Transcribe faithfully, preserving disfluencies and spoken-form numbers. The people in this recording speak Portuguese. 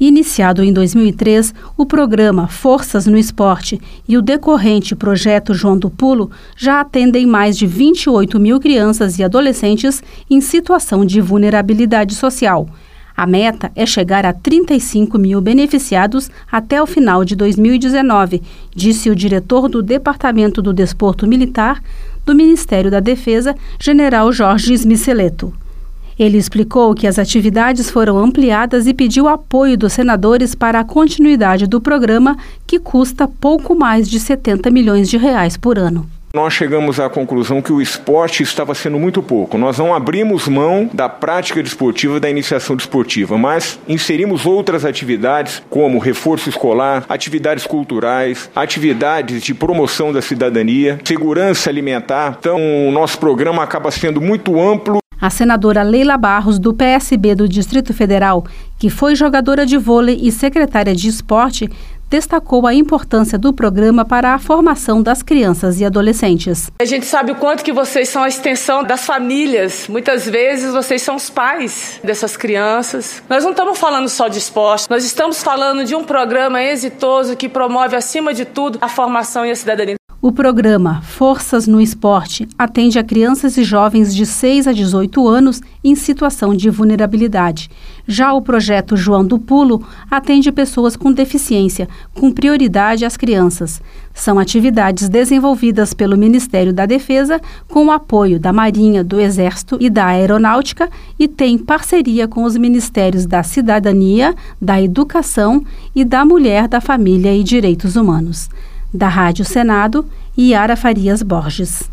Iniciado em dois mil e três, o programa Forças no Esporte e o decorrente Projeto João do Pulo já atendem mais de vinte e oito mil crianças e adolescentes em situação de vulnerabilidade social. A meta é chegar a trinta e cinco mil beneficiados até o final de dois mil e dezenove, disse o diretor do Departamento do Desporto Militar do Ministério da Defesa, General Jorge Smiceleto. Ele explicou que as atividades foram ampliadas e pediu apoio dos senadores para a continuidade do programa, que custa pouco mais de setenta milhões de reais por ano. Nós chegamos à conclusão que o esporte estava sendo muito pouco. Nós não abrimos mão da prática desportiva, da iniciação desportiva, mas inserimos outras atividades, como reforço escolar, atividades culturais, atividades de promoção da cidadania, segurança alimentar. Então, o nosso programa acaba sendo muito amplo. A senadora Leila Barros, do P S B do Distrito Federal, que foi jogadora de vôlei e secretária de esporte, destacou a importância do programa para a formação das crianças e adolescentes. A gente sabe o quanto que vocês são a extensão das famílias. Muitas vezes vocês são os pais dessas crianças. Nós não estamos falando só de esporte, nós estamos falando de um programa exitoso que promove, acima de tudo, a formação e a cidadania. O programa Forças no Esporte atende a crianças e jovens de seis a dezoito anos em situação de vulnerabilidade. Já o projeto João do Pulo atende pessoas com deficiência, com prioridade às crianças. São atividades desenvolvidas pelo Ministério da Defesa com o apoio da Marinha, do Exército e da Aeronáutica e tem parceria com os Ministérios da Cidadania, da Educação e da Mulher, da Família e Direitos Humanos. Da Rádio Senado, Yara Farias Borges.